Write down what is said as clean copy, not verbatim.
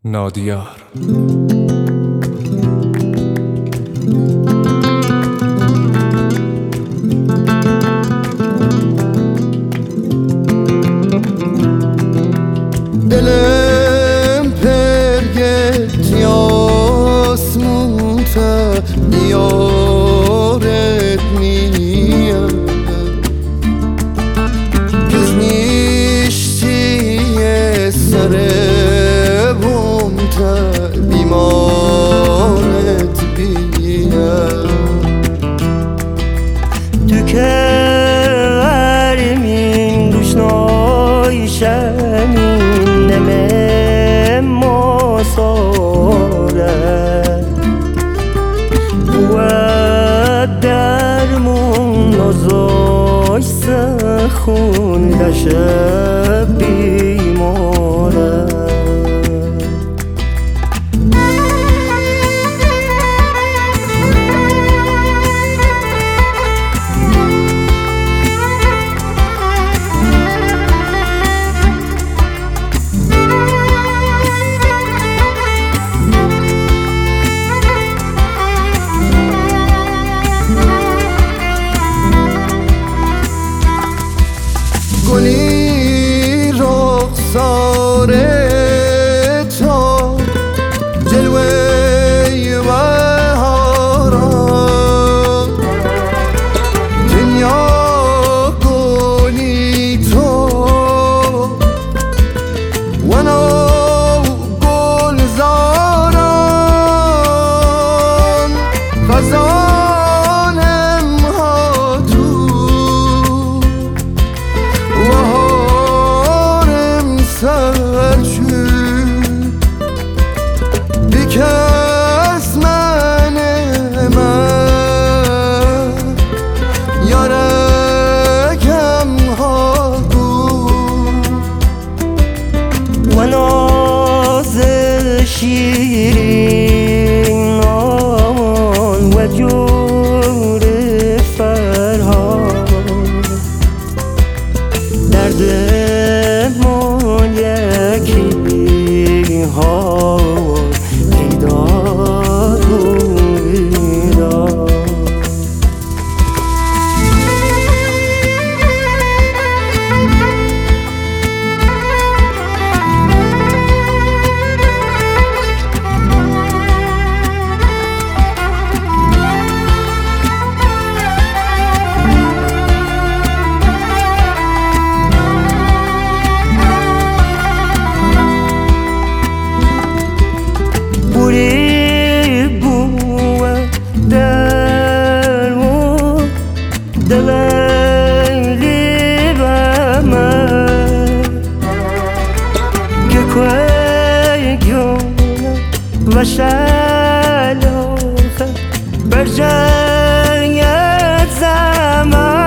نادیار. دلم پرگت یاسمون تا دیارت نیم کز نیشتی سر بوم تا بیمارت بیم تو که ورمین دوشنای شمین نمه ماساره و درمون نازای سخون لشه بیماره گلی رخسار تو جلوه بهاران دنیا گلی تو و نو گلزاران غزالم ها تو baharım selçuk dikesmenime yarekem hagu و ناز شیرین آمان و جور فرهاد دردمون یکی ها بیداد و بیداد دلایلی به من که کویگونه و شلوخه بر جنگ زمان